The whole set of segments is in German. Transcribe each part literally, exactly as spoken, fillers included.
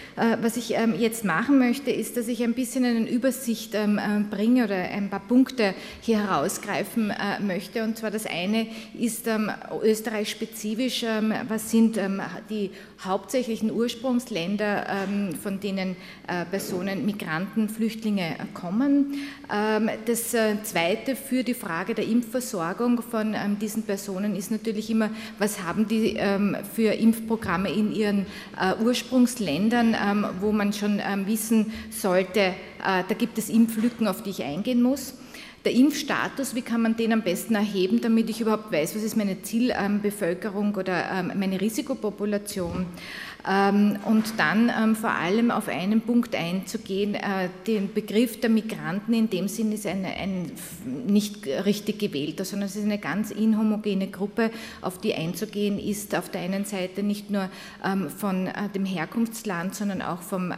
Was ich jetzt machen möchte, ist, dass ich ein bisschen eine Übersicht bringe oder ein paar Punkte hier herausgreifen möchte. Und zwar das eine ist österreichspezifisch, was sind die hauptsächlichen Ursprungsländer, von denen Personen, Migranten, Flüchtlinge kommen. Das zweite für die Frage der Impfversorgung von diesen Personen ist natürlich immer, was haben die für Impfprogramme in ihren Ursprungsländern, wo man schon wissen sollte, da gibt es Impflücken, auf die ich eingehen muss. Der Impfstatus, wie kann man den am besten erheben, damit ich überhaupt weiß, was ist meine Zielbevölkerung oder meine Risikopopulation. Und dann vor allem auf einen Punkt einzugehen, den Begriff der Migranten in dem Sinn ist ein, ein nicht richtig gewählter, sondern es ist eine ganz inhomogene Gruppe, auf die einzugehen ist auf der einen Seite nicht nur von dem Herkunftsland, sondern auch vom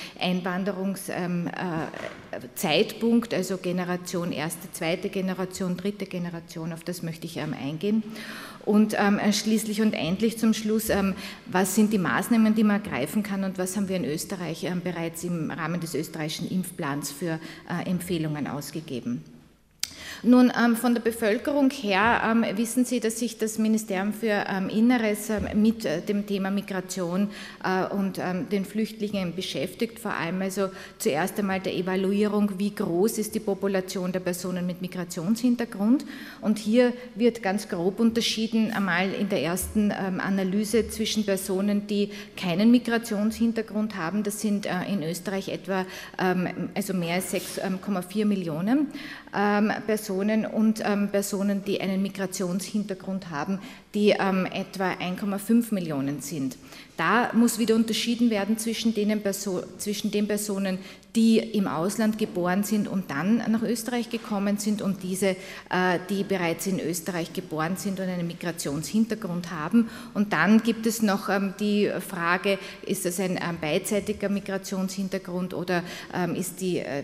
Einwanderungszeitpunkt, also Generation erste, zweite Generation, dritte Generation, auf das möchte ich eingehen. Und ähm, schließlich und endlich zum Schluss, ähm, was sind die Maßnahmen, die man ergreifen kann und was haben wir in Österreich ähm, bereits im Rahmen des österreichischen Impfplans für äh, Empfehlungen ausgegeben. Nun, ähm, von der Bevölkerung her ähm, wissen Sie, dass sich das Ministerium für ähm, Inneres äh, mit äh, dem Thema Migration äh, und ähm, den Flüchtlingen beschäftigt, vor allem also zuerst einmal der Evaluierung, wie groß ist die Population der Personen mit Migrationshintergrund. Und hier wird ganz grob unterschieden, einmal in der ersten ähm, Analyse zwischen Personen, die keinen Migrationshintergrund haben, das sind äh, in Österreich etwa ähm, also mehr als sechs Komma vier Millionen ähm, Personen, und ähm, Personen, die einen Migrationshintergrund haben, die ähm, etwa eins Komma fünf Millionen sind. Da muss wieder unterschieden werden zwischen, denen Perso- zwischen den Personen, die im Ausland geboren sind und dann nach Österreich gekommen sind und diese, äh, die bereits in Österreich geboren sind und einen Migrationshintergrund haben. Und dann gibt es noch ähm, die Frage, ist das ein ähm, beidseitiger Migrationshintergrund oder ähm, ist die äh,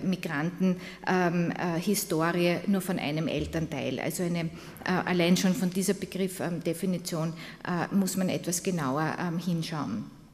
Migrantenhistorie ähm, äh, nur von einem Elternteil? Also eine, äh, allein schon von dieser Begriffdefinition äh, muss man etwas genauer ähm, hinschauen.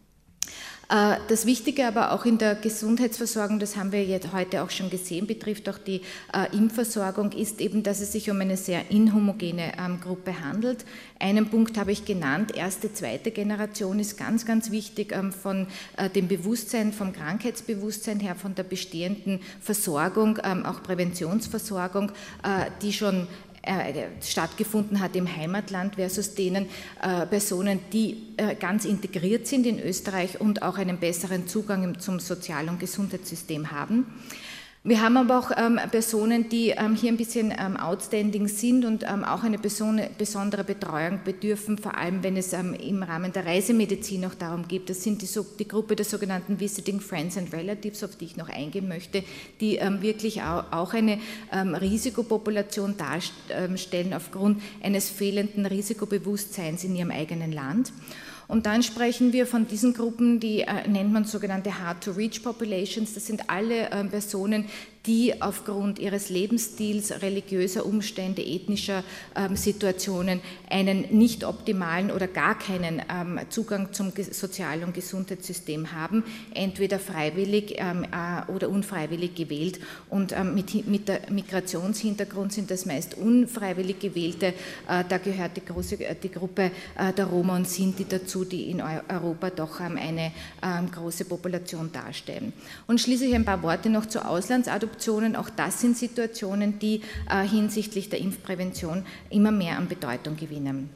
Das Wichtige aber auch in der Gesundheitsversorgung, das haben wir jetzt heute auch schon gesehen, betrifft auch die äh, Impfversorgung, ist eben, dass es sich um eine sehr inhomogene ähm, Gruppe handelt. Einen Punkt habe ich genannt, erste, zweite Generation ist ganz, ganz wichtig ähm, von äh, dem Bewusstsein, vom Krankheitsbewusstsein her, von der bestehenden Versorgung, ähm, auch Präventionsversorgung, äh, die schon stattgefunden hat im Heimatland versus denen äh, Personen, die äh, ganz integriert sind in Österreich und auch einen besseren Zugang zum Sozial- und Gesundheitssystem haben. Wir haben aber auch ähm, Personen, die ähm, hier ein bisschen ähm, outstanding sind und ähm, auch eine Person, besondere Betreuung bedürfen, vor allem wenn es ähm, im Rahmen der Reisemedizin auch darum geht. Das sind die, so, die Gruppe der sogenannten Visiting Friends and Relatives, auf die ich noch eingehen möchte, die ähm, wirklich auch, auch eine ähm, Risikopopulation darstellen aufgrund eines fehlenden Risikobewusstseins in ihrem eigenen Land. Und dann sprechen wir von diesen Gruppen, die äh, nennt man sogenannte Hard-to-Reach-Populations. Das sind alle äh, Personen, die aufgrund ihres Lebensstils, religiöser Umstände, ethnischer ähm, Situationen einen nicht optimalen oder gar keinen ähm, Zugang zum Sozial- und Gesundheitssystem haben, entweder freiwillig ähm, äh, oder unfreiwillig gewählt. Und ähm, mit, mit der Migrationshintergrund sind das meist unfreiwillig gewählte. Äh, da gehört die, große, die Gruppe äh, der Roma und Sinti dazu, die in Europa doch ähm, eine ähm, große Population darstellen. Und schließlich ein paar Worte noch zur Auslandsadoption. Auch das sind Situationen, die äh, hinsichtlich der Impfprävention immer mehr an Bedeutung gewinnen.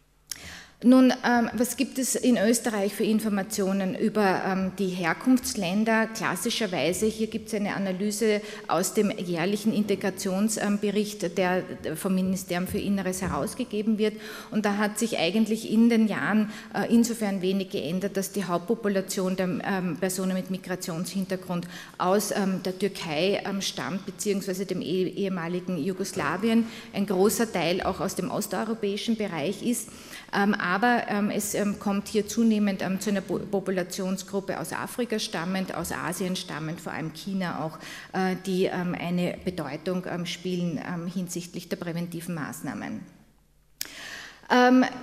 Nun, ähm, was gibt es in Österreich für Informationen über ähm, die Herkunftsländer? Klassischerweise, hier gibt es eine Analyse aus dem jährlichen Integrationsbericht, ähm, der vom Ministerium für Inneres herausgegeben wird. Und da hat sich eigentlich in den Jahren äh, insofern wenig geändert, dass die Hauptpopulation der ähm, Personen mit Migrationshintergrund aus ähm, der Türkei ähm, stammt, beziehungsweise dem eh ehemaligen Jugoslawien, ein großer Teil auch aus dem osteuropäischen Bereich ist. Ähm, aber ähm, es ähm, kommt hier zunehmend ähm, zu einer po Populationsgruppe aus Afrika stammend, aus Asien stammend, vor allem China auch, äh, die ähm, eine Bedeutung ähm, spielen ähm, hinsichtlich der präventiven Maßnahmen. Ähm,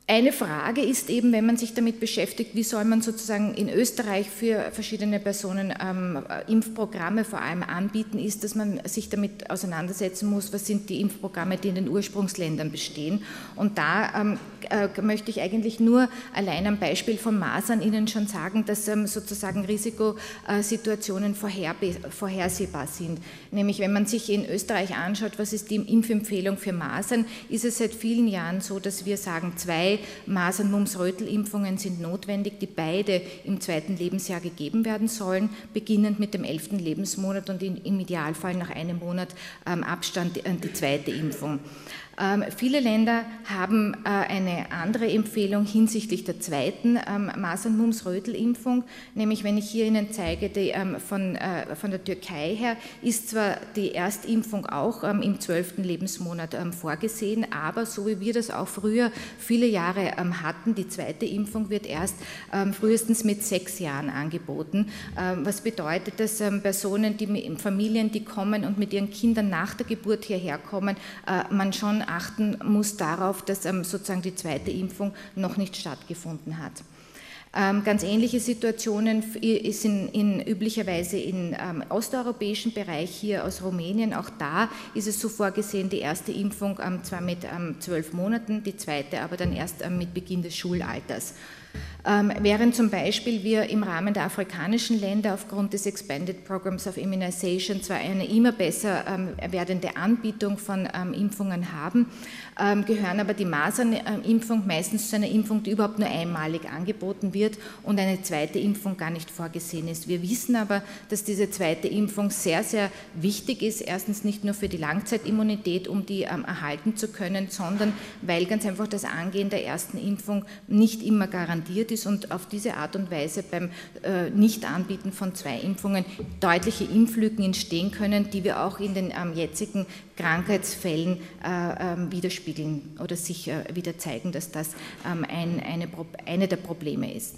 Eine Frage ist eben, wenn man sich damit beschäftigt, wie soll man sozusagen in Österreich für verschiedene Personen ähm, Impfprogramme vor allem anbieten, ist, dass man sich damit auseinandersetzen muss, was sind die Impfprogramme, die in den Ursprungsländern bestehen. Und da ähm, äh, möchte ich eigentlich nur allein am Beispiel von Masern Ihnen schon sagen, dass ähm, sozusagen Risikosituationen vorher, vorhersehbar sind. Nämlich wenn man sich in Österreich anschaut, was ist die Impfempfehlung für Masern, ist es seit vielen Jahren so, dass wir sagen, zwei Masern-Mumps-Rötel-Impfungen sind notwendig, die beide im zweiten Lebensjahr gegeben werden sollen, beginnend mit dem elften Lebensmonat und in, im Idealfall nach einem Monat ähm, Abstand die, die zweite Impfung. Ähm, viele Länder haben äh, eine andere Empfehlung hinsichtlich der zweiten ähm, Masern-Mumps-Rötel-Impfung, nämlich wenn ich hier Ihnen zeige, die, ähm, von, äh, von der Türkei her ist zwar die Erstimpfung auch ähm, im zwölften Lebensmonat ähm, vorgesehen, aber so wie wir das auch früher viele Jahre ähm, hatten, die zweite Impfung wird erst ähm, frühestens mit sechs Jahren angeboten, ähm, was bedeutet, dass ähm, Personen, die Familien, die kommen und mit ihren Kindern nach der Geburt hierher kommen, äh, man schon achten muss darauf, dass ähm, sozusagen die zweite Impfung noch nicht stattgefunden hat. Ähm, ganz ähnliche Situationen sind in, üblicherweise im ähm, osteuropäischen Bereich, hier aus Rumänien. Auch da ist es so vorgesehen, die erste Impfung ähm, zwar mit ähm, zwölf Monaten, die zweite aber dann erst ähm, mit Beginn des Schulalters. Ähm, während zum Beispiel wir im Rahmen der afrikanischen Länder aufgrund des Expanded Programs of Immunization zwar eine immer besser ähm, werdende Anbietung von ähm, Impfungen haben, ähm, gehören aber die Masernimpfung meistens zu einer Impfung, die überhaupt nur einmalig angeboten wird und eine zweite Impfung gar nicht vorgesehen ist. Wir wissen aber, dass diese zweite Impfung sehr, sehr wichtig ist, erstens nicht nur für die Langzeitimmunität, um die ähm, erhalten zu können, sondern weil ganz einfach das Angehen der ersten Impfung nicht immer garantiert ist und auf diese Art und Weise beim äh, Nichtanbieten von zwei Impfungen deutliche Impflücken entstehen können, die wir auch in den ähm, jetzigen Krankheitsfällen äh, äh, widerspiegeln oder sich äh, wieder zeigen, dass das ähm, ein, eine, eine der Probleme ist.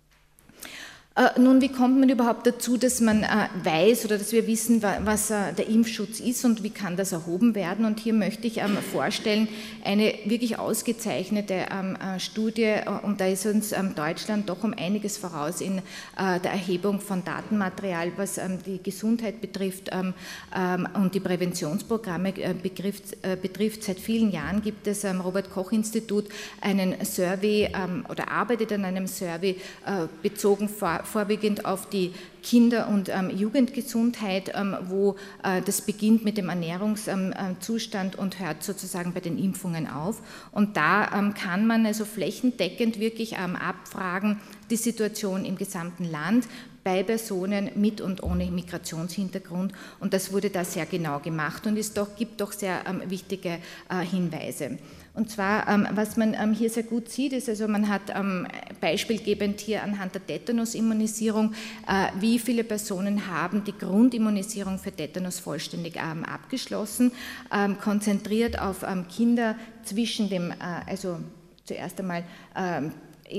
Äh, nun, wie kommt man überhaupt dazu, dass man äh, weiß oder dass wir wissen, was äh, der Impfschutz ist und wie kann das erhoben werden? Und hier möchte ich ähm, vorstellen, eine wirklich ausgezeichnete ähm, äh, Studie, äh, und da ist uns ähm, Deutschland doch um einiges voraus in äh, der Erhebung von Datenmaterial, was ähm, die Gesundheit betrifft ähm, ähm, und die Präventionsprogramme äh, betrifft, äh, betrifft. Seit vielen Jahren gibt es am Robert-Koch-Institut einen Survey ähm, oder arbeitet an einem Survey äh, bezogen vor vorwiegend auf die Kinder- und ähm, Jugendgesundheit, ähm, wo äh, das beginnt mit dem Ernährungszustand ähm, und hört sozusagen bei den Impfungen auf. Und da ähm, kann man also flächendeckend wirklich ähm, abfragen, die Situation im gesamten Land bei Personen mit und ohne Migrationshintergrund. Und das wurde da sehr genau gemacht und es doch, gibt doch sehr ähm, wichtige äh, Hinweise. Und zwar, ähm, was man ähm, hier sehr gut sieht, ist, also man hat ähm, beispielgebend hier anhand der Tetanus-Immunisierung, äh, wie viele Personen haben die Grundimmunisierung für Tetanus vollständig ähm, abgeschlossen, ähm, konzentriert auf ähm, Kinder zwischen dem, äh, also zuerst einmal ähm,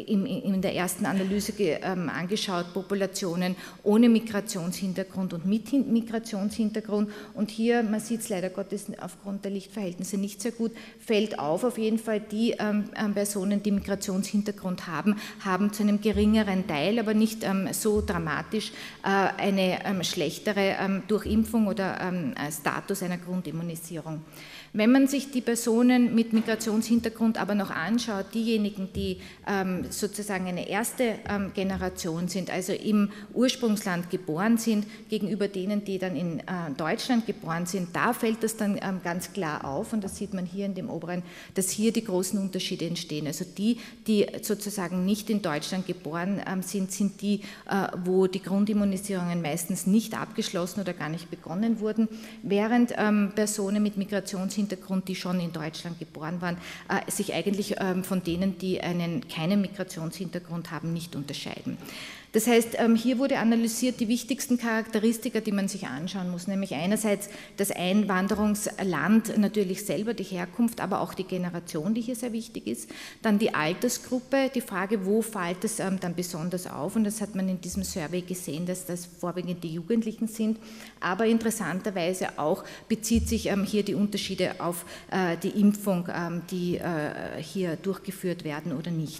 in der ersten Analyse angeschaut, Populationen ohne Migrationshintergrund und mit Migrationshintergrund. Und hier, man sieht es leider Gottes aufgrund der Lichtverhältnisse nicht sehr gut, fällt auf, auf jeden Fall die ähm, Personen, die Migrationshintergrund haben, haben zu einem geringeren Teil, aber nicht ähm, so dramatisch, äh, eine ähm, schlechtere ähm, Durchimpfung oder ähm, Status einer Grundimmunisierung. Wenn man sich die Personen mit Migrationshintergrund aber noch anschaut, diejenigen, die ähm, sozusagen eine erste ähm, Generation sind, also im Ursprungsland geboren sind, gegenüber denen, die dann in äh, Deutschland geboren sind, da fällt das dann ähm, ganz klar auf und das sieht man hier in dem oberen, dass hier die großen Unterschiede entstehen. Also die, die sozusagen nicht in Deutschland geboren ähm, sind, sind die, äh, wo die Grundimmunisierungen meistens nicht abgeschlossen oder gar nicht begonnen wurden, während ähm, Personen mit Migrationshintergrund Hintergrund, die schon in Deutschland geboren waren, äh, sich eigentlich ähm, von denen, die einen, keine Migrationshintergrund haben, nicht unterscheiden. Das heißt, hier wurde analysiert die wichtigsten Charakteristika, die man sich anschauen muss, nämlich einerseits das Einwanderungsland, natürlich selber die Herkunft, aber auch die Generation, die hier sehr wichtig ist, dann die Altersgruppe, die Frage, wo fällt es dann besonders auf, und das hat man in diesem Survey gesehen, dass das vorwiegend die Jugendlichen sind, aber interessanterweise auch bezieht sich hier die Unterschiede auf die Impfung, die hier durchgeführt werden oder nicht.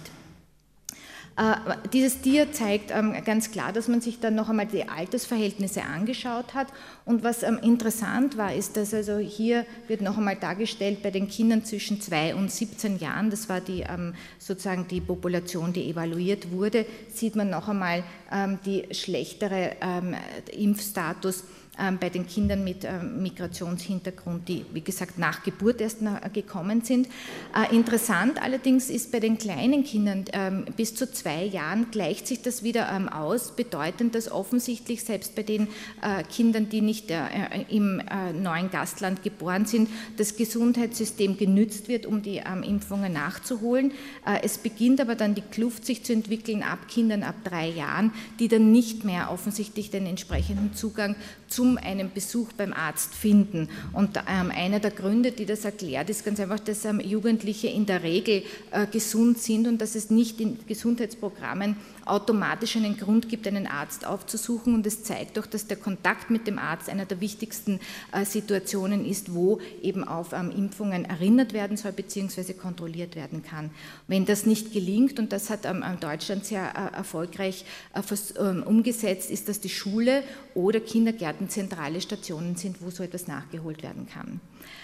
Äh, dieses Dia zeigt ähm, ganz klar, dass man sich dann noch einmal die Altersverhältnisse angeschaut hat, und was ähm, interessant war, ist, dass also hier wird noch einmal dargestellt bei den Kindern zwischen zwei und siebzehn Jahren, das war die ähm, sozusagen die Population, die evaluiert wurde, sieht man noch einmal ähm, die schlechtere ähm, Impfstatus bei den Kindern mit Migrationshintergrund, die, wie gesagt, nach Geburt erst gekommen sind. Interessant allerdings ist, bei den kleinen Kindern bis zu zwei Jahren gleicht sich das wieder aus, bedeutend, dass offensichtlich selbst bei den Kindern, die nicht im neuen Gastland geboren sind, das Gesundheitssystem genützt wird, um die Impfungen nachzuholen. Es beginnt aber dann die Kluft sich zu entwickeln ab Kindern ab drei Jahren, die dann nicht mehr offensichtlich den entsprechenden Zugang zu einen Besuch beim Arzt finden. Und ähm, einer der Gründe, die das erklärt, ist ganz einfach, dass ähm, Jugendliche in der Regel äh, gesund sind und dass es nicht in Gesundheitsprogrammen automatisch einen Grund gibt, einen Arzt aufzusuchen, und es zeigt doch, dass der Kontakt mit dem Arzt einer der wichtigsten äh, Situationen ist, wo eben auf ähm, Impfungen erinnert werden soll bzw. kontrolliert werden kann. Wenn das nicht gelingt, und das hat ähm, Deutschland sehr äh, erfolgreich äh, vers- äh, umgesetzt, ist, dass die Schule oder Kindergärten zentrale Stationen sind, wo so etwas nachgeholt werden kann.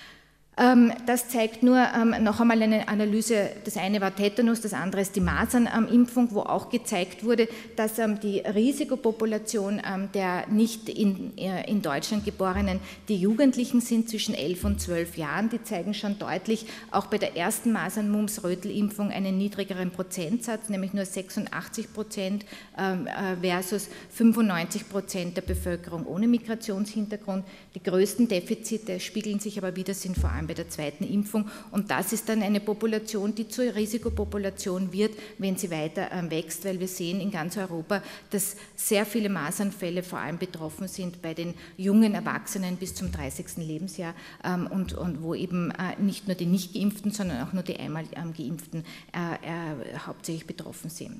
Das zeigt nur noch einmal eine Analyse, das eine war Tetanus, das andere ist die Masernimpfung, wo auch gezeigt wurde, dass die Risikopopulation der nicht in, in Deutschland geborenen die Jugendlichen sind zwischen elf und zwölf Jahren. Die zeigen schon deutlich auch bei der ersten Masern-Mumps-Rötel-Impfung einen niedrigeren Prozentsatz, nämlich nur sechsundachtzig Prozent versus fünfundneunzig Prozent der Bevölkerung ohne Migrationshintergrund. Die größten Defizite spiegeln sich aber wieder, sind vor allem bei der zweiten Impfung, und das ist dann eine Population, die zur Risikopopulation wird, wenn sie weiter wächst, weil wir sehen in ganz Europa, dass sehr viele Masernfälle vor allem betroffen sind bei den jungen Erwachsenen bis zum dreißigsten Lebensjahr und, und wo eben nicht nur die nicht geimpften, sondern auch nur die einmal geimpften äh, hauptsächlich betroffen sind.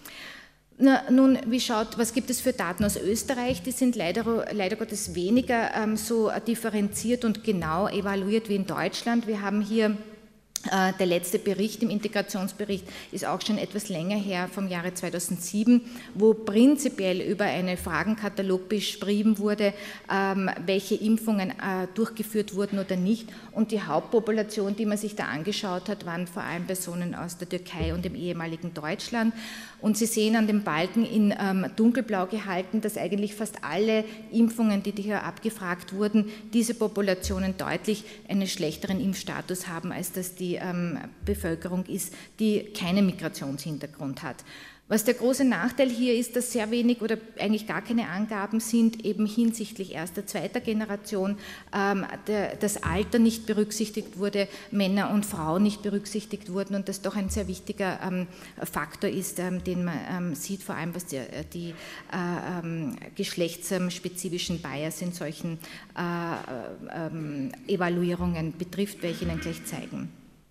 Na, nun, wie schaut, was gibt es für Daten aus Österreich? Die sind leider, leider Gottes weniger ähm, so differenziert und genau evaluiert wie in Deutschland. Wir haben hier äh, der letzte Bericht, im Integrationsbericht, ist auch schon etwas länger her, vom Jahre zweitausendsieben, wo prinzipiell über einen Fragenkatalog beschrieben wurde, ähm, welche Impfungen äh, durchgeführt wurden oder nicht. Und die Hauptpopulation, die man sich da angeschaut hat, waren vor allem Personen aus der Türkei und dem ehemaligen Deutschland. Und Sie sehen an dem Balken in ähm, dunkelblau gehalten, dass eigentlich fast alle Impfungen, die hier abgefragt wurden, diese Populationen deutlich einen schlechteren Impfstatus haben, als das die ähm, Bevölkerung ist, die keinen Migrationshintergrund hat. Was der große Nachteil hier ist, dass sehr wenig oder eigentlich gar keine Angaben sind, eben hinsichtlich erster, zweiter Generation, ähm, der, das Alter nicht berücksichtigt wurde, Männer und Frauen nicht berücksichtigt wurden, und das doch ein sehr wichtiger ähm, Faktor ist, ähm, den man ähm, sieht, vor allem was die, die äh, ähm, geschlechtsspezifischen Bias in solchen äh, ähm, Evaluierungen betrifft, welche Ihnen gleich zeigen.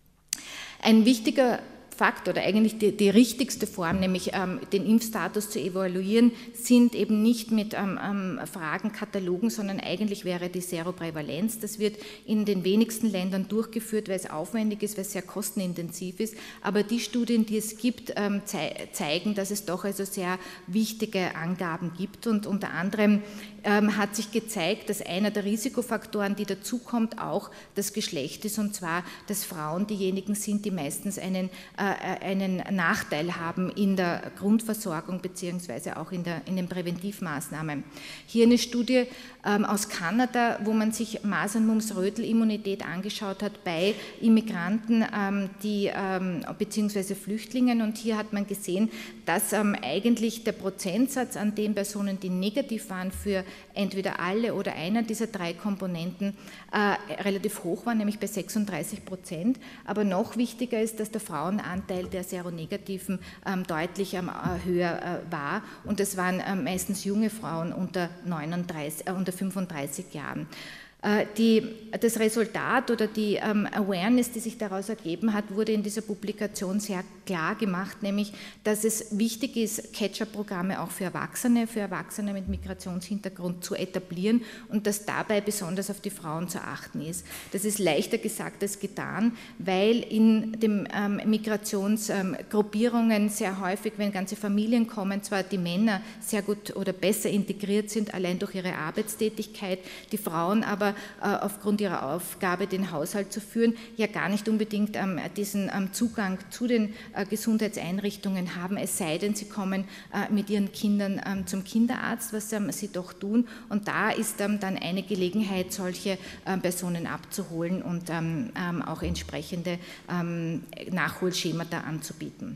Ein wichtiger Fakt oder eigentlich die, die richtigste Form, nämlich ähm, den Impfstatus zu evaluieren, sind eben nicht mit ähm, ähm, Fragenkatalogen, sondern eigentlich wäre die Seroprävalenz. Das wird in den wenigsten Ländern durchgeführt, weil es aufwendig ist, weil es sehr kostenintensiv ist. Aber die Studien, die es gibt, ähm, zei zeigen, dass es doch also sehr wichtige Angaben gibt, und unter anderem ähm, hat sich gezeigt, dass einer der Risikofaktoren, die dazukommt, auch das Geschlecht ist, und zwar, dass Frauen diejenigen sind, die meistens einen äh, einen Nachteil haben in der Grundversorgung beziehungsweise auch in, der, in den Präventivmaßnahmen. Hier eine Studie ähm, aus Kanada, wo man sich Masern-Mumps-Rötel-Immunität angeschaut hat bei Immigranten ähm, die, ähm, beziehungsweise Flüchtlingen, und hier hat man gesehen, dass ähm, eigentlich der Prozentsatz an den Personen, die negativ waren für entweder alle oder einer dieser drei Komponenten, äh, relativ hoch war, nämlich bei sechsunddreißig Prozent. Aber noch wichtiger ist, dass der Frauenanteil Anteil der Seronegativen deutlich höher war, und das waren meistens junge Frauen unter, neununddreißig, äh, unter fünfunddreißig Jahren. Die, das Resultat oder die ähm, Awareness, die sich daraus ergeben hat, wurde in dieser Publikation sehr klar gemacht, nämlich, dass es wichtig ist, Catch-up-Programme auch für Erwachsene, für Erwachsene mit Migrationshintergrund zu etablieren und dass dabei besonders auf die Frauen zu achten ist. Das ist leichter gesagt als getan, weil in den ähm, Migrationsgruppierungen ähm, sehr häufig, wenn ganze Familien kommen, zwar die Männer sehr gut oder besser integriert sind, allein durch ihre Arbeitstätigkeit, die Frauen aber aufgrund ihrer Aufgabe, den Haushalt zu führen, ja gar nicht unbedingt ähm, diesen ähm, Zugang zu den äh, Gesundheitseinrichtungen haben, es sei denn, sie kommen äh, mit ihren Kindern ähm, zum Kinderarzt, was ähm, sie doch tun. Und da ist ähm, dann eine Gelegenheit, solche ähm, Personen abzuholen und ähm, ähm, auch entsprechende ähm, Nachholschemata anzubieten.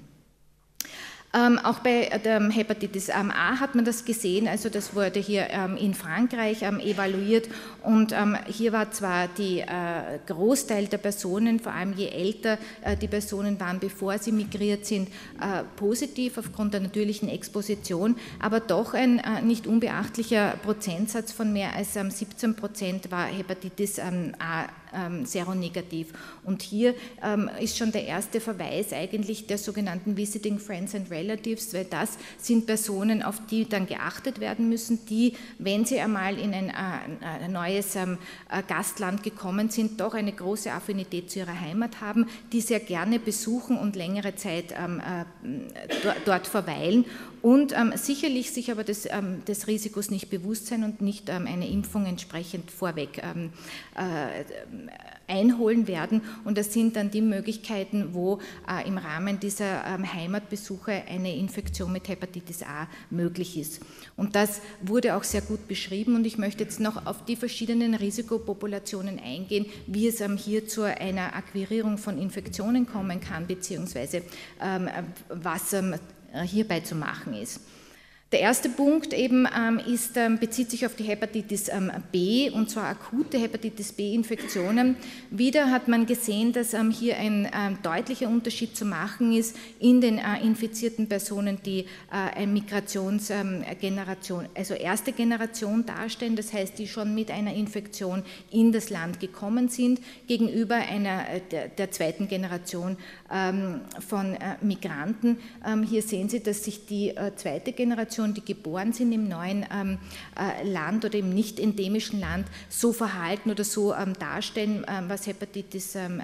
Ähm, auch bei der Hepatitis ähm, A hat man das gesehen, also das wurde hier ähm, in Frankreich ähm, evaluiert, und ähm, hier war zwar der äh, Großteil der Personen, vor allem je älter äh, die Personen waren, bevor sie migriert sind, äh, positiv aufgrund der natürlichen Exposition, aber doch ein äh, nicht unbeachtlicher Prozentsatz von mehr als ähm, siebzehn Prozent war Hepatitis ähm, A ähm, seronegativ. Und hier ähm, ist schon der erste Verweis eigentlich der sogenannten Visiting Friends and Relatives, weil das sind Personen, auf die dann geachtet werden müssen, die, wenn sie einmal in ein, ein neues ähm, Gastland gekommen sind, doch eine große Affinität zu ihrer Heimat haben, die sehr gerne besuchen und längere Zeit ähm, äh, dort verweilen und ähm, sicherlich sich aber des, ähm, des Risikos nicht bewusst sein und nicht ähm, eine Impfung entsprechend vorweg ähm, äh, einholen werden. Und das sind dann die Möglichkeiten, wo äh, im Rahmen dieser ähm, Heimatbesuche eine Infektion mit Hepatitis A möglich ist. Und das wurde auch sehr gut beschrieben, und ich möchte jetzt noch auf die verschiedenen Risikopopulationen eingehen, wie es ähm, hier zu einer Akquirierung von Infektionen kommen kann, beziehungsweise ähm, was ähm, hierbei zu machen ist. Der erste Punkt eben ähm, ist, ähm, bezieht sich auf die Hepatitis ähm, B, und zwar akute Hepatitis B-Infektionen. Wieder hat man gesehen, dass ähm, hier ein ähm, deutlicher Unterschied zu machen ist in den äh, infizierten Personen, die äh, eine Migrationsgeneration, ähm, also erste Generation darstellen, das heißt, die schon mit einer Infektion in das Land gekommen sind, gegenüber einer äh, der, der zweiten Generation ähm, von äh, Migranten. Ähm, hier sehen Sie, dass sich die äh, zweite Generation, die geboren sind im neuen ähm, äh, Land oder im nicht endemischen Land, so verhalten oder so ähm, darstellen, ähm, was Hepatitis ähm,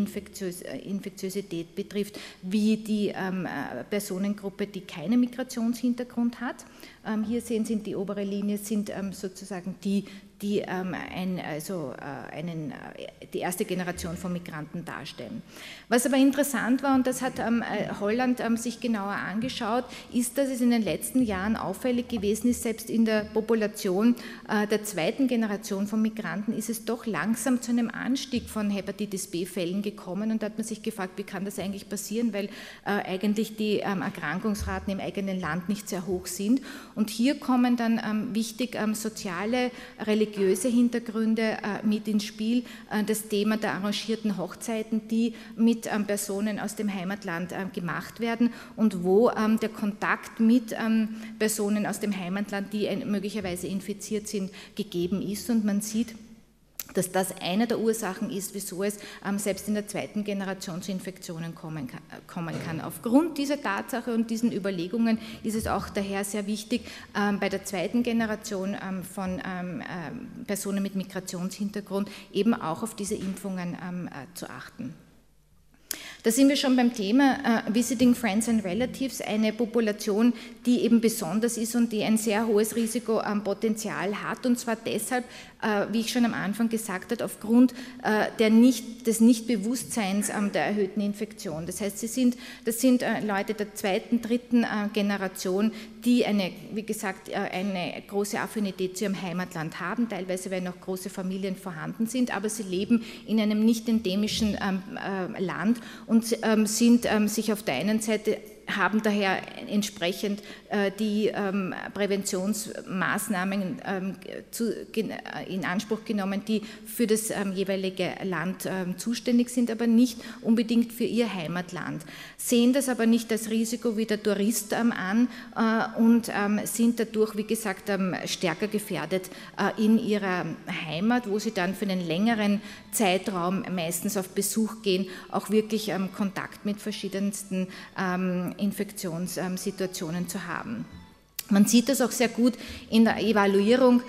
B-Infektiosität betrifft, wie die ähm, äh, Personengruppe, die keinen Migrationshintergrund hat. Ähm, hier sehen Sie, die obere Linie sind ähm, sozusagen die, die ähm, ein, also, äh, einen, äh, die erste Generation von Migranten darstellen. Was aber interessant war, und das hat ähm, Holland ähm, sich genauer angeschaut, ist, dass es in den letzten Jahren auffällig gewesen ist, selbst in der Population äh, der zweiten Generation von Migranten ist es doch langsam zu einem Anstieg von Hepatitis B-Fällen gekommen, und da hat man sich gefragt, wie kann das eigentlich passieren, weil äh, eigentlich die ähm, Erkrankungsraten im eigenen Land nicht sehr hoch sind. Und hier kommen dann ähm, wichtig ähm, soziale, religiöse Hintergründe äh, mit ins Spiel, äh, das Thema der arrangierten Hochzeiten, die mit ähm, Personen aus dem Heimatland äh, gemacht werden und wo ähm, der Kontakt mit ähm, Personen aus dem Heimatland, die äh, möglicherweise infiziert sind, gegeben ist, und man sieht, dass das eine der Ursachen ist, wieso es ähm, selbst in der zweiten Generation zu Infektionen kommen kann, äh, kommen kann. Aufgrund dieser Tatsache und diesen Überlegungen ist es auch daher sehr wichtig, ähm, bei der zweiten Generation ähm, von ähm, äh, Personen mit Migrationshintergrund eben auch auf diese Impfungen ähm, äh, zu achten. Da sind wir schon beim Thema äh, Visiting Friends and Relatives, eine Population, die eben besonders ist und die ein sehr hohes Risikopotenzial hat, und zwar deshalb, äh, wie ich schon am Anfang gesagt habe, aufgrund äh, der nicht, des Nichtbewusstseins äh, der erhöhten Infektion. Das heißt, sie sind, das sind äh, Leute der zweiten, dritten äh, Generation, die eine, wie gesagt, äh, eine große Affinität zu ihrem Heimatland haben, teilweise weil noch große Familien vorhanden sind, aber sie leben in einem nicht endemischen ähm, äh, Land und ähm, sind ähm, sich auf der einen Seite haben daher entsprechend die Präventionsmaßnahmen in Anspruch genommen, die für das jeweilige Land zuständig sind, aber nicht unbedingt für ihr Heimatland, sehen das aber nicht als Risiko wie der Tourist an und sind dadurch, wie gesagt, stärker gefährdet in ihrer Heimat, wo sie dann für einen längeren Zeitraum meistens auf Besuch gehen, auch wirklich Kontakt mit verschiedensten Infektionssituationen zu haben. Man sieht das auch sehr gut in der Evaluierung,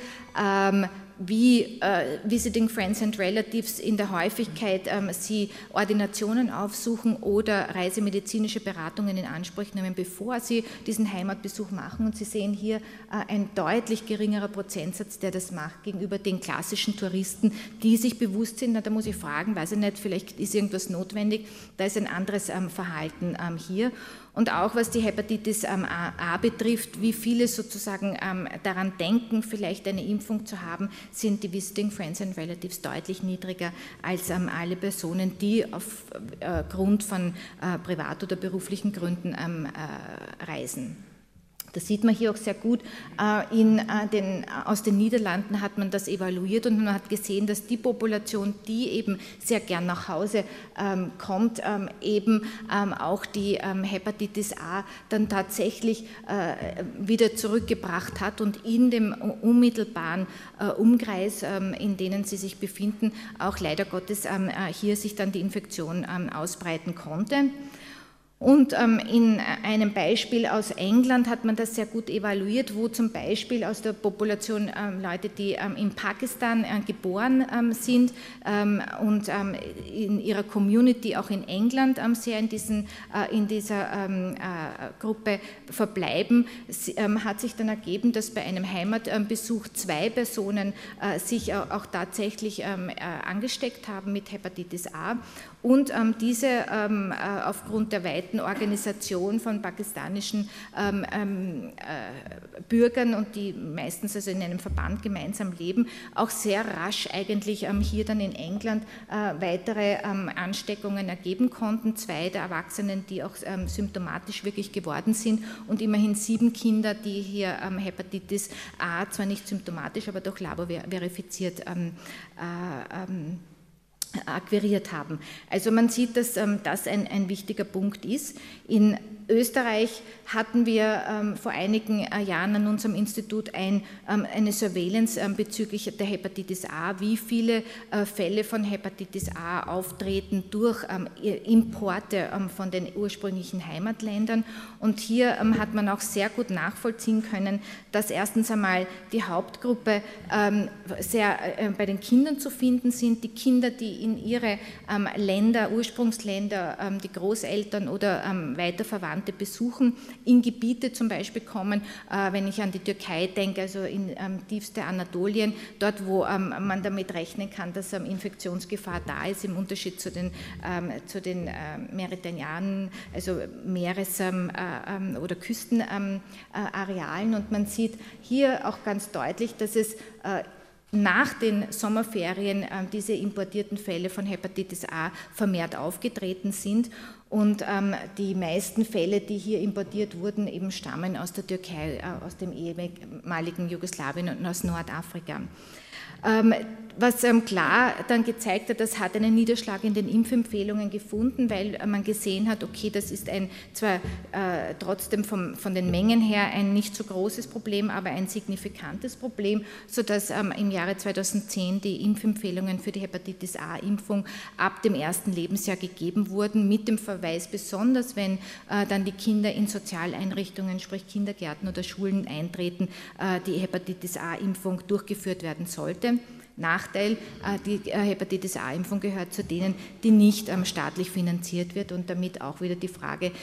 wie äh, Visiting Friends and Relatives in der Häufigkeit ähm, sie Ordinationen aufsuchen oder reisemedizinische Beratungen in Anspruch nehmen, bevor sie diesen Heimatbesuch machen. Und Sie sehen hier äh, ein deutlich geringerer Prozentsatz, der das macht, gegenüber den klassischen Touristen, die sich bewusst sind, na, da muss ich fragen, weiß ich nicht, vielleicht ist irgendwas notwendig, da ist ein anderes ähm, Verhalten ähm, hier. Und auch was die Hepatitis ähm, A betrifft, wie viele sozusagen ähm, daran denken, vielleicht eine Impfung zu haben, sind die Visiting Friends and Relatives deutlich niedriger als ähm, alle Personen, die aufgrund äh, von äh, privat- oder beruflichen Gründen ähm, äh, reisen. Das sieht man hier auch sehr gut. In den, aus den Niederlanden hat man das evaluiert und man hat gesehen, dass die Population, die eben sehr gern nach Hause ähm, kommt, ähm, eben ähm, auch die ähm, Hepatitis A dann tatsächlich äh, wieder zurückgebracht hat und in dem unmittelbaren äh, Umkreis, ähm, in denen sie sich befinden, auch leider Gottes ähm, hier sich dann die Infektion ähm, ausbreiten konnte. Und ähm, in einem Beispiel aus England hat man das sehr gut evaluiert, wo zum Beispiel aus der Population ähm, Leute, die ähm, in Pakistan äh, geboren ähm, sind ähm, und ähm, in ihrer Community auch in England ähm, sehr in, diesen, äh, in dieser ähm, äh, Gruppe verbleiben, Sie, ähm, hat sich dann ergeben, dass bei einem Heimatbesuch zwei Personen äh, sich auch, auch tatsächlich ähm, äh, angesteckt haben mit Hepatitis A. Und ähm, diese ähm, äh, aufgrund der weiten Organisation von pakistanischen ähm, ähm, äh, Bürgern und die meistens also in einem Verband gemeinsam leben, auch sehr rasch eigentlich ähm, hier dann in England äh, weitere ähm, Ansteckungen ergeben konnten. Zwei der Erwachsenen, die auch ähm, symptomatisch wirklich geworden sind und immerhin sieben Kinder, die hier ähm, Hepatitis A, zwar nicht symptomatisch, aber doch laborverifiziert ähm, äh, ähm, akquiriert haben. Also man sieht, dass ähm, das ein, ein wichtiger Punkt ist. In Österreich hatten wir ähm, vor einigen äh, Jahren an unserem Institut ein, ähm, eine Surveillance ähm, bezüglich der Hepatitis A, wie viele äh, Fälle von Hepatitis A auftreten durch ähm, Importe ähm, von den ursprünglichen Heimatländern. Und hier ähm, hat man auch sehr gut nachvollziehen können, dass erstens einmal die Hauptgruppe ähm, sehr äh, bei den Kindern zu finden sind, die Kinder, die in ihre ähm, Länder, Ursprungsländer, ähm, die Großeltern oder ähm, Weiterverwandte besuchen, in Gebiete zum Beispiel kommen, äh, wenn ich an die Türkei denke, also in ähm, tiefste Anatolien, dort wo ähm, man damit rechnen kann, dass ähm, Infektionsgefahr da ist, im Unterschied zu den, ähm, zu den äh, Meridianen, also Meeres- ähm, äh, oder Küstenarealen. Ähm, äh, und man sieht hier auch ganz deutlich, dass es äh, nach den Sommerferien äh, diese importierten Fälle von Hepatitis A vermehrt aufgetreten sind und ähm, die meisten Fälle, die hier importiert wurden, eben stammen aus der Türkei, äh, aus dem ehemaligen Jugoslawien und aus Nordafrika. Ähm, was ähm, klar dann gezeigt hat, das hat einen Niederschlag in den Impfempfehlungen gefunden, weil äh, man gesehen hat, okay, das ist ein zwar äh, trotzdem vom, von den Mengen her ein nicht so großes Problem, aber ein signifikantes Problem, sodass ähm, im Jahre zweitausendzehn die Impfempfehlungen für die Hepatitis A-Impfung ab dem ersten Lebensjahr gegeben wurden, mit dem Verweis, besonders wenn äh, dann die Kinder in Sozialeinrichtungen, sprich Kindergärten oder Schulen eintreten, äh, die Hepatitis A-Impfung durchgeführt werden sollte. Nachteil, die Hepatitis A-Impfung gehört zu denen, die nicht staatlich finanziert wird und damit auch wieder die Frage,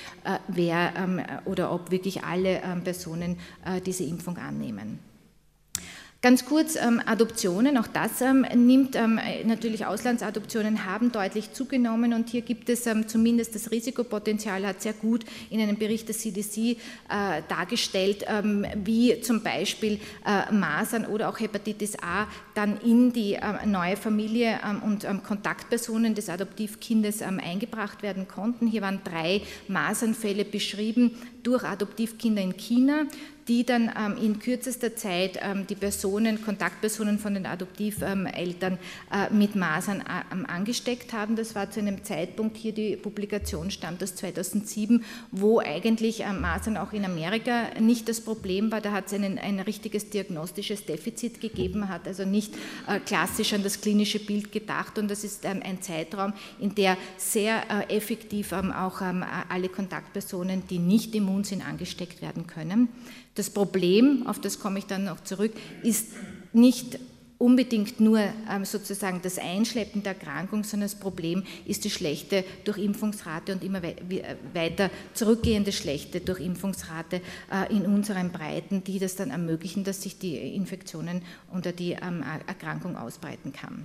wer oder ob wirklich alle Personen diese Impfung annehmen. Ganz kurz, ähm, Adoptionen, auch das ähm, nimmt, ähm, natürlich Auslandsadoptionen haben deutlich zugenommen und hier gibt es ähm, zumindest das Risikopotenzial, hat sehr gut in einem Bericht des C D C äh, dargestellt, ähm, wie zum Beispiel äh, Masern oder auch Hepatitis A dann in die äh, neue Familie ähm, und ähm, Kontaktpersonen des Adoptivkindes ähm, eingebracht werden konnten. Hier waren drei Masernfälle beschrieben durch Adoptivkinder in China, die dann ähm, in kürzester Zeit ähm, die Personen, Kontaktpersonen von den Adoptiveltern äh, mit Masern äh, angesteckt haben. Das war zu einem Zeitpunkt, hier die Publikation stammt aus zweitausendsieben, wo eigentlich äh, Masern auch in Amerika nicht das Problem war. Da hat es ein, ein richtiges diagnostisches Defizit gegeben, hat also nicht äh, klassisch an das klinische Bild gedacht und das ist ähm, ein Zeitraum, in der sehr äh, effektiv ähm, auch ähm, alle Kontaktpersonen, die nicht immun sind, angesteckt werden können. Das Problem, auf das komme ich dann noch zurück, ist nicht unbedingt nur ähm, sozusagen das Einschleppen der Erkrankung, sondern das Problem ist die schlechte Durchimpfungsrate und immer we weiter zurückgehende schlechte Durchimpfungsrate äh, in unseren Breiten, die das dann ermöglichen, dass sich die Infektionen oder die ähm, Erkrankung ausbreiten kann.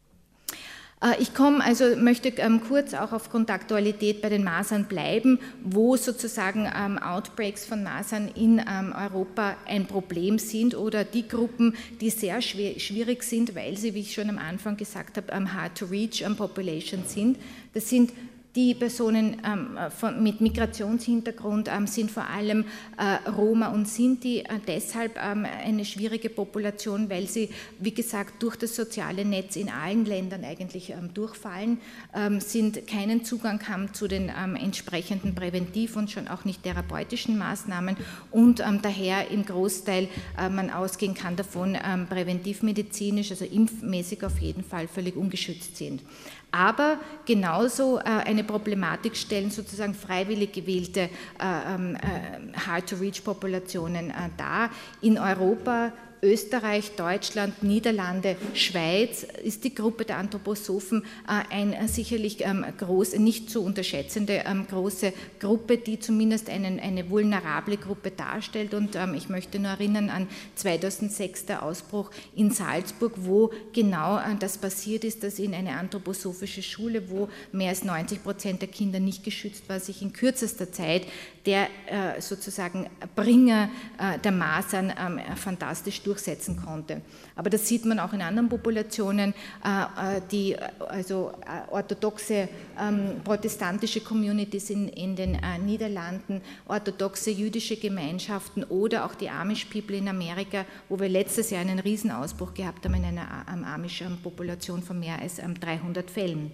Ich komme, also möchte ähm, kurz auch auf Kontaktualität bei den Masern bleiben, wo sozusagen ähm, Outbreaks von Masern in ähm, Europa ein Problem sind oder die Gruppen, die sehr schwer, schwierig sind, weil sie, wie ich schon am Anfang gesagt habe, ähm, hard to reach ähm, Population sind. Das sind die Personen ähm, von, mit Migrationshintergrund ähm, sind vor allem äh, Roma und Sinti, äh, deshalb ähm, eine schwierige Population, weil sie, wie gesagt, durch das soziale Netz in allen Ländern eigentlich ähm, durchfallen, ähm, sind keinen Zugang haben zu den ähm, entsprechenden Präventiv- und schon auch nicht therapeutischen Maßnahmen und ähm, daher im Großteil äh, man ausgehen kann davon, ähm, präventivmedizinisch, also impfmäßig auf jeden Fall völlig ungeschützt sind. Aber genauso äh, eine Problematik stellen sozusagen freiwillig gewählte äh, äh, Hard-to-Reach-Populationen äh, dar. In Europa, Österreich, Deutschland, Niederlande, Schweiz ist die Gruppe der Anthroposophen äh, ein äh, sicherlich ähm, groß, nicht zu unterschätzende ähm, große Gruppe, die zumindest einen, eine vulnerable Gruppe darstellt. Und ähm, ich möchte nur erinnern an zweitausendsechs der Ausbruch in Salzburg, wo genau äh, das passiert ist, dass in eine anthroposophische Schule, wo mehr als neunzig Prozent der Kinder nicht geschützt war, sich in kürzester Zeit der äh, sozusagen Bringer äh, der Masern äh, fantastisch durchsetzen konnte. Aber das sieht man auch in anderen Populationen, äh, die also äh, orthodoxe ähm, protestantische Communities in, in den äh, Niederlanden, orthodoxe jüdische Gemeinschaften oder auch die Amish-People in Amerika, wo wir letztes Jahr einen Riesenausbruch gehabt haben in einer ähm, Amish-Population von mehr als ähm, dreihundert Fällen.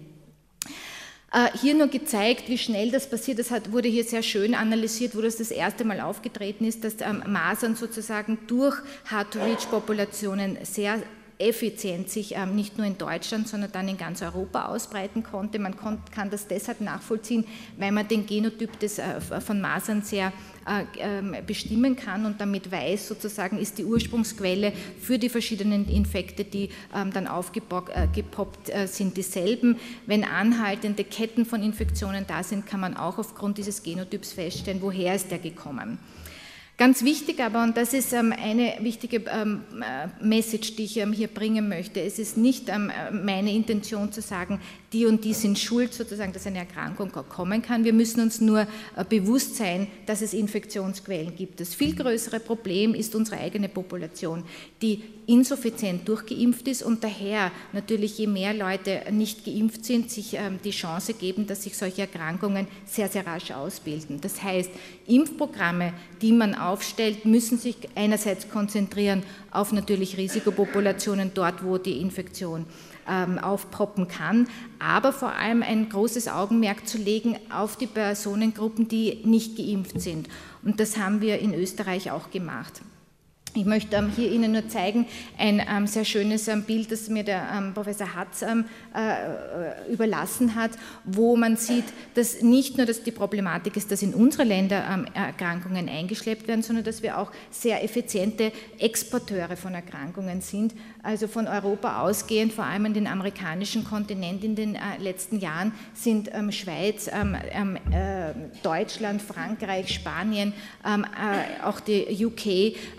Hier nur gezeigt, wie schnell das passiert. Das hat, wurde hier sehr schön analysiert, wo das das erste Mal aufgetreten ist, dass ähm, Masern sozusagen durch Hard-to-Reach-Populationen sehr effizient sich ähm, nicht nur in Deutschland, sondern dann in ganz Europa ausbreiten konnte. Man kon kann das deshalb nachvollziehen, weil man den Genotyp des, äh, von Masern sehr äh, bestimmen kann und damit weiß, sozusagen ist die Ursprungsquelle für die verschiedenen Infekte, die ähm, dann aufgepoppt äh, sind, dieselben. Wenn anhaltende Ketten von Infektionen da sind, kann man auch aufgrund dieses Genotyps feststellen, woher ist der gekommen. Ganz wichtig aber, und das ist ähm, eine wichtige ähm, Message, die ich ähm, hier bringen möchte, es ist nicht ähm, meine Intention zu sagen, die und die sind schuld, sozusagen, dass eine Erkrankung kommen kann. Wir müssen uns nur äh, bewusst sein, dass es Infektionsquellen gibt. Das viel größere Problem ist unsere eigene Population, die insuffizient durchgeimpft ist und daher natürlich, je mehr Leute nicht geimpft sind, sich ähm, die Chance geben, dass sich solche Erkrankungen sehr, sehr rasch ausbilden. Das heißt, Impfprogramme, die man aufstellt, müssen sich einerseits konzentrieren auf natürlich Risikopopulationen, dort wo die Infektion ähm, aufpoppen kann, aber vor allem ein großes Augenmerk zu legen auf die Personengruppen, die nicht geimpft sind. Und das haben wir in Österreich auch gemacht. Ich möchte ähm, hier Ihnen nur zeigen, ein ähm, sehr schönes ähm, Bild, das mir der ähm, Professor Hatz ähm, äh, überlassen hat, wo man sieht, dass nicht nur dass die Problematik ist, dass in unsere Länder ähm, Erkrankungen eingeschleppt werden, sondern dass wir auch sehr effiziente Exporteure von Erkrankungen sind. Also von Europa ausgehend, vor allem an den amerikanischen Kontinent in den äh, letzten Jahren sind ähm, Schweiz, ähm, äh, Deutschland, Frankreich, Spanien, ähm, äh, auch die U K, ähm,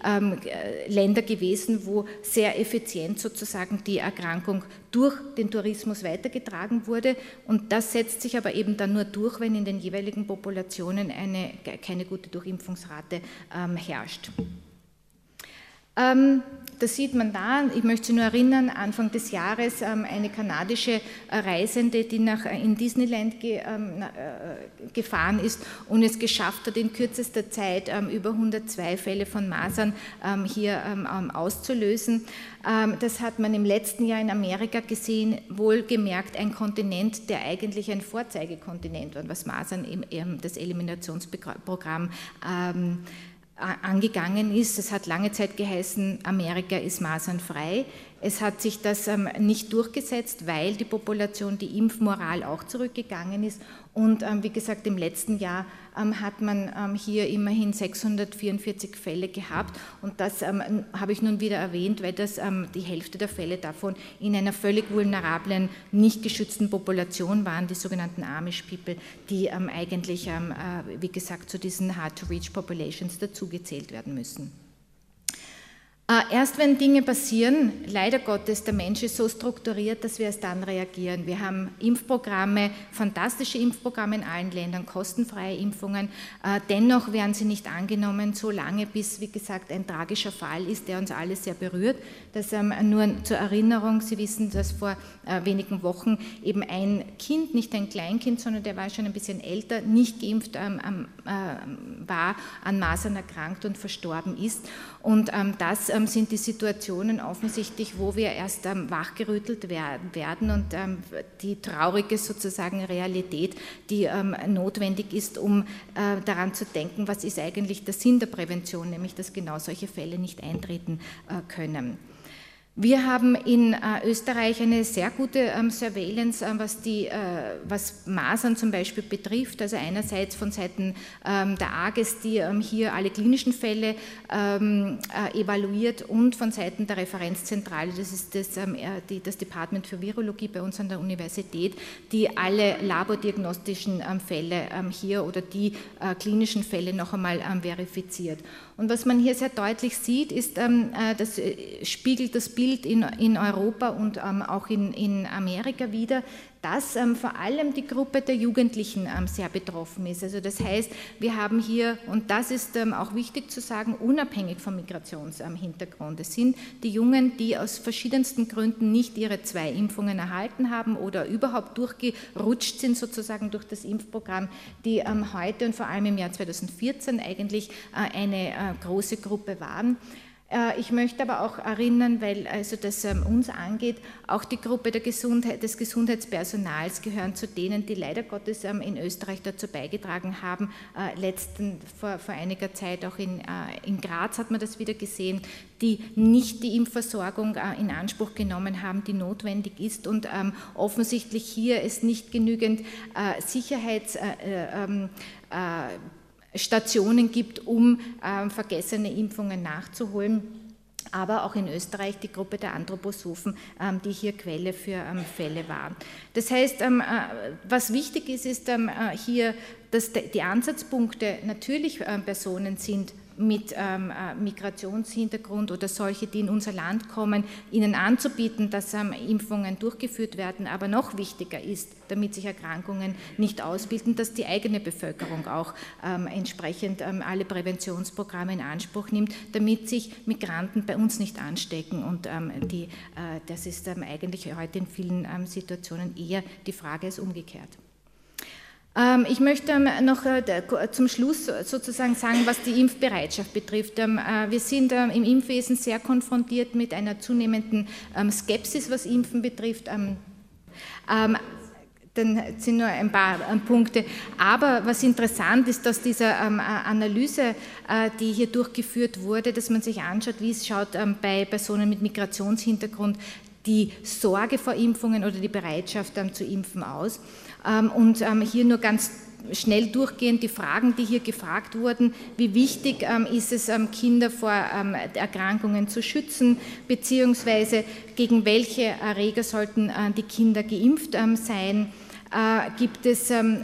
Länder gewesen, wo sehr effizient sozusagen die Erkrankung durch den Tourismus weitergetragen wurde. Und das setzt sich aber eben dann nur durch, wenn in den jeweiligen Populationen eine, keine gute Durchimpfungsrate ähm, herrscht. Ähm, das sieht man da, ich möchte Sie nur erinnern, Anfang des Jahres ähm, eine kanadische äh, Reisende, die nach, äh, in Disneyland ge, ähm, äh, gefahren ist und es geschafft hat, in kürzester Zeit ähm, über hundertzwei Fälle von Masern ähm, hier ähm, auszulösen. Ähm, das hat man im letzten Jahr in Amerika gesehen, wohlgemerkt ein Kontinent, der eigentlich ein Vorzeigekontinent war, was Masern, im, das Eliminationsprogramm ähm, angegangen ist. Es hat lange Zeit geheißen, Amerika ist masernfrei. Es hat sich das ähm, nicht durchgesetzt, weil die Population, die Impfmoral auch zurückgegangen ist. Und ähm, wie gesagt, im letzten Jahr ähm, hat man ähm, hier immerhin sechshundertvierundvierzig Fälle gehabt. Und das ähm, habe ich nun wieder erwähnt, weil das ähm, die Hälfte der Fälle davon in einer völlig vulnerablen, nicht geschützten Population waren, die sogenannten Amish People, die ähm, eigentlich, ähm, äh, wie gesagt, zu diesen Hard-to-Reach-Populations dazugezählt werden müssen. Erst wenn Dinge passieren, leider Gottes, der Mensch ist so strukturiert, dass wir erst dann reagieren. Wir haben Impfprogramme, fantastische Impfprogramme in allen Ländern, kostenfreie Impfungen. Dennoch werden sie nicht angenommen, so lange bis, wie gesagt, ein tragischer Fall ist, der uns alle sehr berührt. Das nur zur Erinnerung, Sie wissen, dass vor wenigen Wochen eben ein Kind, nicht ein Kleinkind, sondern der war schon ein bisschen älter, nicht geimpft war, an Masern erkrankt und verstorben ist. Und das sind die Situationen offensichtlich, wo wir erst ähm, wachgerüttelt werden und ähm, die traurige sozusagen Realität, die ähm, notwendig ist, um äh, daran zu denken, was ist eigentlich der Sinn der Prävention, nämlich dass genau solche Fälle nicht eintreten äh, können. Wir haben in äh, Österreich eine sehr gute ähm, Surveillance, äh, was, die, äh, was Masern zum Beispiel betrifft. Also einerseits von Seiten ähm, der A G E S, die ähm, hier alle klinischen Fälle ähm, äh, evaluiert, und von Seiten der Referenzzentrale, das ist das, ähm, die, das Department für Virologie bei uns an der Universität, die alle labordiagnostischen ähm, Fälle ähm, hier oder die äh, klinischen Fälle noch einmal ähm, verifiziert. Und was man hier sehr deutlich sieht, ist, ähm, äh, das äh, spiegelt das Bild In, in Europa und ähm, auch in, in Amerika wieder, dass ähm, vor allem die Gruppe der Jugendlichen ähm, sehr betroffen ist. Also das heißt, wir haben hier, und das ist ähm, auch wichtig zu sagen, unabhängig vom Migrationshintergrund. Es sind die Jungen, die aus verschiedensten Gründen nicht ihre zwei Impfungen erhalten haben oder überhaupt durchgerutscht sind sozusagen durch das Impfprogramm, die ähm, heute und vor allem im Jahr zweitausendvierzehn eigentlich äh, eine äh, große Gruppe waren. Ich möchte aber auch erinnern, weil also das uns angeht, auch die Gruppe der Gesundheit, des Gesundheitspersonals gehören zu denen, die leider Gottes in Österreich dazu beigetragen haben. Letzten, vor, vor einiger Zeit auch in, in Graz hat man das wieder gesehen, die nicht die Impfversorgung in Anspruch genommen haben, die notwendig ist, und offensichtlich hier es nicht genügend Sicherheits Stationen gibt, um äh, vergessene Impfungen nachzuholen, aber auch in Österreich die Gruppe der Anthroposophen, ähm, die hier Quelle für ähm, Fälle war. Das heißt, ähm, äh, was wichtig ist, ist ähm, äh, hier, dass die Ansatzpunkte natürlich äh, Personen sind mit ähm, äh, Migrationshintergrund oder solche, die in unser Land kommen, ihnen anzubieten, dass ähm, Impfungen durchgeführt werden. Aber noch wichtiger ist, damit sich Erkrankungen nicht ausbilden, dass die eigene Bevölkerung auch ähm, entsprechend ähm, alle Präventionsprogramme in Anspruch nimmt, damit sich Migranten bei uns nicht anstecken. Und ähm, die, äh, das ist ähm, eigentlich heute in vielen ähm, Situationen eher die Frage als umgekehrt. Ich möchte noch zum Schluss sozusagen sagen, was die Impfbereitschaft betrifft. Wir sind im Impfwesen sehr konfrontiert mit einer zunehmenden Skepsis, was Impfen betrifft. Dann sind nur ein paar Punkte. Aber was interessant ist, dass diese Analyse, die hier durchgeführt wurde, dass man sich anschaut, wie es schaut bei Personen mit Migrationshintergrund die Sorge vor Impfungen oder die Bereitschaft zu impfen aus. Und hier nur ganz schnell durchgehend die Fragen, die hier gefragt wurden. Wie wichtig ist es, Kinder vor Erkrankungen zu schützen, beziehungsweise gegen welche Erreger sollten die Kinder geimpft sein? Gibt es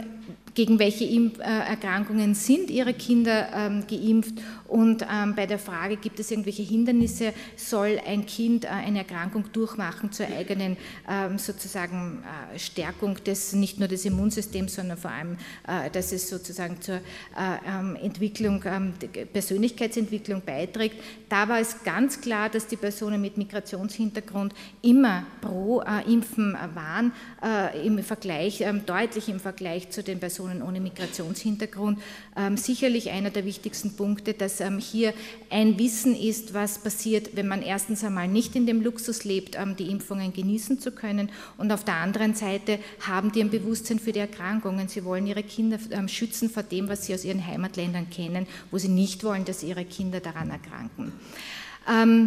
gegen welche Erkrankungen sind Ihre Kinder ähm, geimpft und ähm, bei der Frage, gibt es irgendwelche Hindernisse, soll ein Kind äh, eine Erkrankung durchmachen zur eigenen ähm, sozusagen äh, Stärkung des, nicht nur des Immunsystems, sondern vor allem, äh, dass es sozusagen zur äh, ähm, Entwicklung, ähm, Persönlichkeitsentwicklung beiträgt. Da war es ganz klar, dass die Personen mit Migrationshintergrund immer pro äh, Impfen waren, äh, im Vergleich, äh, deutlich im Vergleich zu den Personen ohne Migrationshintergrund. Ähm, sicherlich einer der wichtigsten Punkte, dass ähm, hier ein Wissen ist, was passiert, wenn man erstens einmal nicht in dem Luxus lebt, ähm, die Impfungen genießen zu können, und auf der anderen Seite haben die ein Bewusstsein für die Erkrankungen. Sie wollen ihre Kinder ähm, schützen vor dem, was sie aus ihren Heimatländern kennen, wo sie nicht wollen, dass ihre Kinder daran erkranken. Ähm,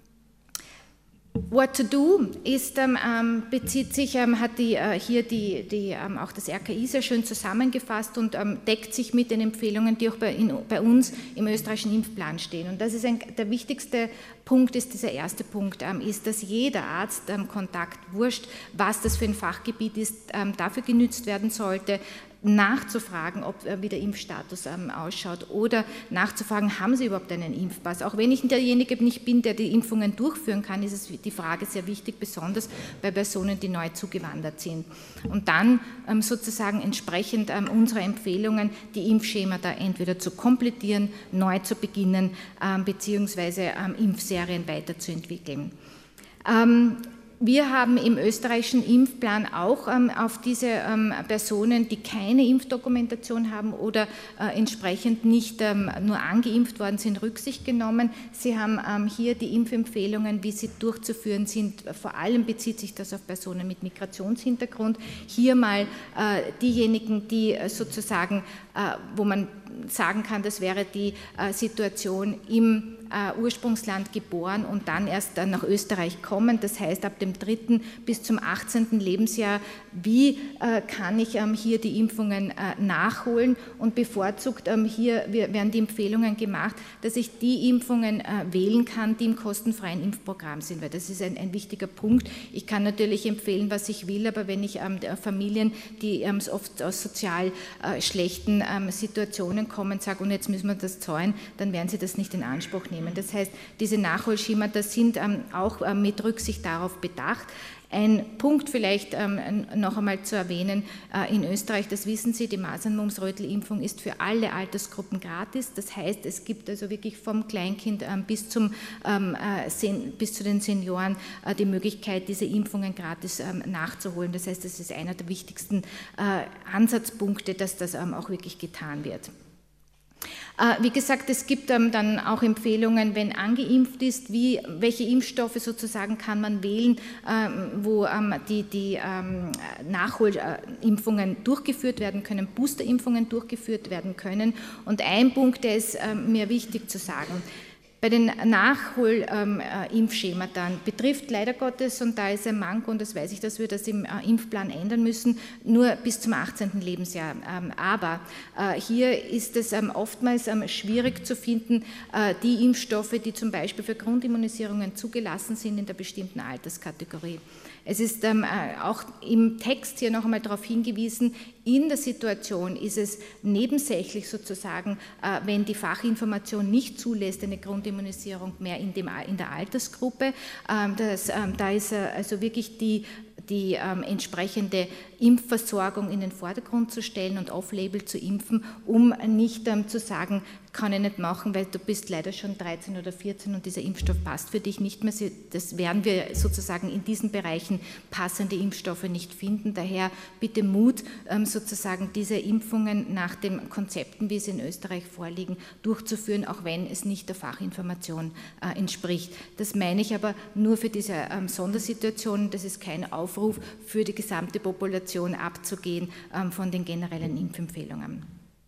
What to do ist, ähm, bezieht sich, ähm, hat die, äh, hier die, die, ähm, auch das R K I sehr schön zusammengefasst und ähm, deckt sich mit den Empfehlungen, die auch bei, in, bei uns im österreichischen Impfplan stehen. Und das ist ein, der wichtigste Punkt, ist dieser erste Punkt, ähm, ist, dass jeder Arzt ähm, Kontakt, wurscht, was das für ein Fachgebiet ist, ähm, dafür genützt werden sollte, nachzufragen, ob, wie der Impfstatus ähm, ausschaut, oder nachzufragen, haben Sie überhaupt einen Impfpass? Auch wenn ich derjenige nicht bin, der die Impfungen durchführen kann, ist es die Frage sehr wichtig, besonders bei Personen, die neu zugewandert sind. Und dann ähm, sozusagen entsprechend ähm, unserer Empfehlungen die Impfschemata entweder zu komplettieren, neu zu beginnen, ähm, beziehungsweise ähm, Impfserien weiterzuentwickeln. Ähm, Wir haben im österreichischen Impfplan auch ähm, auf diese ähm, Personen, die keine Impfdokumentation haben oder äh, entsprechend nicht ähm, nur angeimpft worden sind, Rücksicht genommen. Sie haben ähm, hier die Impfempfehlungen, wie sie durchzuführen sind. Vor allem bezieht sich das auf Personen mit Migrationshintergrund. Hier mal äh, diejenigen, die äh, sozusagen, äh, wo man sagen kann, das wäre die äh, Situation im äh, Ursprungsland geboren und dann erst äh, nach Österreich kommen. Das heißt, ab dem dritten bis zum achtzehnten Lebensjahr, wie äh, kann ich ähm, hier die Impfungen äh, nachholen, und bevorzugt ähm, hier werden die Empfehlungen gemacht, dass ich die Impfungen äh, wählen kann, die im kostenfreien Impfprogramm sind, weil das ist ein, ein wichtiger Punkt. Ich kann natürlich empfehlen, was ich will, aber wenn ich ähm, Familien, die ähm, oft aus sozial äh, schlechten ähm, Situationen kommen, sage, und jetzt müssen wir das zahlen, dann werden sie das nicht in Anspruch nehmen. Das heißt, diese Nachholschemata sind ähm, auch ähm, mit Rücksicht darauf bedacht. Ein Punkt vielleicht ähm, noch einmal zu erwähnen, äh, in Österreich, das wissen Sie, die Masern-Mumps-Rötel-Impfung ist für alle Altersgruppen gratis. Das heißt, es gibt also wirklich vom Kleinkind ähm, bis, zum, ähm, äh, sen, bis zu den Senioren äh, die Möglichkeit, diese Impfungen gratis ähm, nachzuholen. Das heißt, das ist einer der wichtigsten äh, Ansatzpunkte, dass das ähm, auch wirklich getan wird. Wie gesagt, es gibt dann auch Empfehlungen, wenn angeimpft ist, wie, welche Impfstoffe sozusagen kann man wählen, wo die, die Nachholimpfungen durchgeführt werden können, Boosterimpfungen durchgeführt werden können. Und ein Punkt, der ist mir wichtig zu sagen: Bei den Nachholimpfschemata betrifft leider Gottes, und da ist ein Manko, und das weiß ich, dass wir das im Impfplan ändern müssen, nur bis zum achtzehnten Lebensjahr. Aber hier ist es oftmals schwierig zu finden, die Impfstoffe, die zum Beispiel für Grundimmunisierungen zugelassen sind in der bestimmten Alterskategorie. Es ist ähm, auch im Text hier noch einmal darauf hingewiesen, in der Situation ist es nebensächlich sozusagen, äh, wenn die Fachinformation nicht zulässt, eine Grundimmunisierung mehr in, dem, in der Altersgruppe. Ähm, das, ähm, da ist äh, also wirklich die die ähm, entsprechende Impfversorgung in den Vordergrund zu stellen und off-label zu impfen, um nicht ähm, zu sagen, kann ich nicht machen, weil du bist leider schon dreizehn oder vierzehn und dieser Impfstoff passt für dich nicht mehr. Das werden wir sozusagen in diesen Bereichen passende Impfstoffe nicht finden. Daher bitte Mut, ähm, sozusagen diese Impfungen nach den Konzepten, wie sie in Österreich vorliegen, durchzuführen, auch wenn es nicht der Fachinformation äh, entspricht. Das meine ich aber nur für diese ähm, Sondersituation. Das ist kein Aufruf für die gesamte Population abzugehen ähm, von den generellen Impfempfehlungen.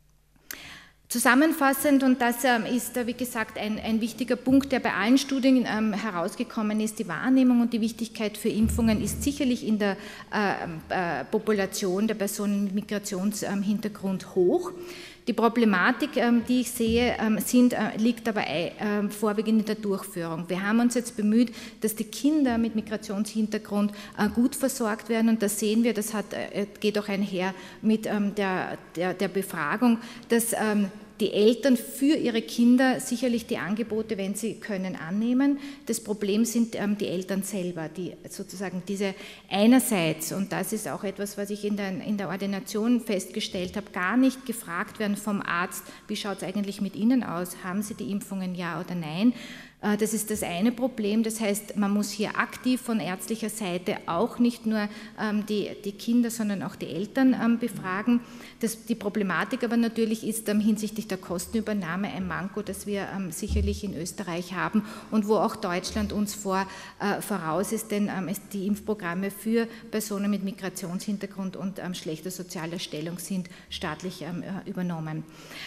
Zusammenfassend, und das ähm, ist, äh, wie gesagt, ein, ein wichtiger Punkt, der bei allen Studien ähm, herausgekommen ist, die Wahrnehmung und die Wichtigkeit für Impfungen ist sicherlich in der äh, äh, Population der Personen mit Migrationshintergrund hoch. Die Problematik, die ich sehe, sind, liegt aber vorwiegend in der Durchführung. Wir haben uns jetzt bemüht, dass die Kinder mit Migrationshintergrund gut versorgt werden, und das sehen wir, das hat, geht auch einher mit der, der, der Befragung, dass die Eltern für ihre Kinder sicherlich die Angebote, wenn sie können, annehmen. Das Problem sind ähm, die Eltern selber, die sozusagen diese einerseits, und das ist auch etwas, was ich in der, in der Ordination festgestellt habe, gar nicht gefragt werden vom Arzt, wie schaut es eigentlich mit Ihnen aus, haben Sie die Impfungen, ja oder nein? Das ist das eine Problem, das heißt, man muss hier aktiv von ärztlicher Seite auch nicht nur ähm, die, die Kinder, sondern auch die Eltern ähm, befragen. Das, die Problematik aber natürlich ist ähm, hinsichtlich der Kostenübernahme ein Manko, das wir ähm, sicherlich in Österreich haben und wo auch Deutschland uns vor, äh, voraus ist, denn ähm, es, die Impfprogramme für Personen mit Migrationshintergrund und ähm, schlechter sozialer Stellung sind staatlich ähm, übernommen.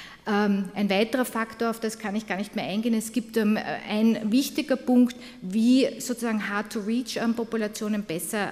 Ein weiterer Faktor, auf das kann ich gar nicht mehr eingehen, es gibt ein wichtiger Punkt, wie sozusagen Hard-to-Reach-Populationen besser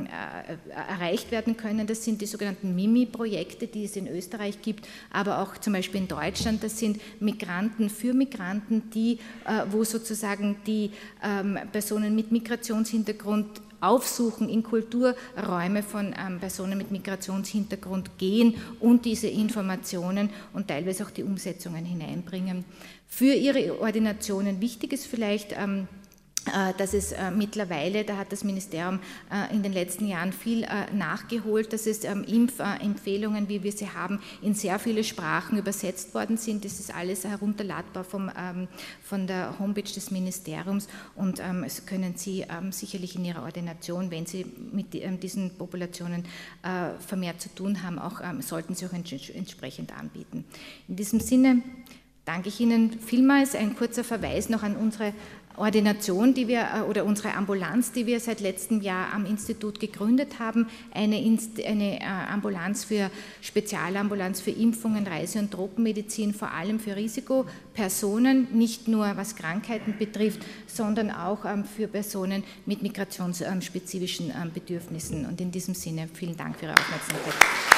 erreicht werden können. Das sind die sogenannten MIMI-Projekte, die es in Österreich gibt, aber auch zum Beispiel in Deutschland. Das sind Migranten für Migranten, die, wo sozusagen die Personen mit Migrationshintergrund aufsuchen, in Kulturräume von ähm, Personen mit Migrationshintergrund gehen und diese Informationen und teilweise auch die Umsetzungen hineinbringen. Für ihre Ordinationen wichtig ist vielleicht, ähm, dass es mittlerweile, da hat das Ministerium in den letzten Jahren viel nachgeholt, dass es Impfempfehlungen, wie wir sie haben, in sehr viele Sprachen übersetzt worden sind. Das ist alles herunterladbar vom, von der Homepage des Ministeriums, und das können Sie sicherlich in Ihrer Ordination, wenn Sie mit diesen Populationen vermehrt zu tun haben, auch sollten Sie auch entsprechend anbieten. In diesem Sinne danke ich Ihnen vielmals. Ein kurzer Verweis noch an unsere Ordination, die wir, oder unsere Ambulanz, die wir seit letztem Jahr am Institut gegründet haben, eine, Inst, eine Ambulanz für Spezialambulanz für Impfungen, Reise- und Tropenmedizin, vor allem für Risikopersonen, nicht nur was Krankheiten betrifft, sondern auch für Personen mit migrationsspezifischen Bedürfnissen. Und in diesem Sinne vielen Dank für Ihre Aufmerksamkeit.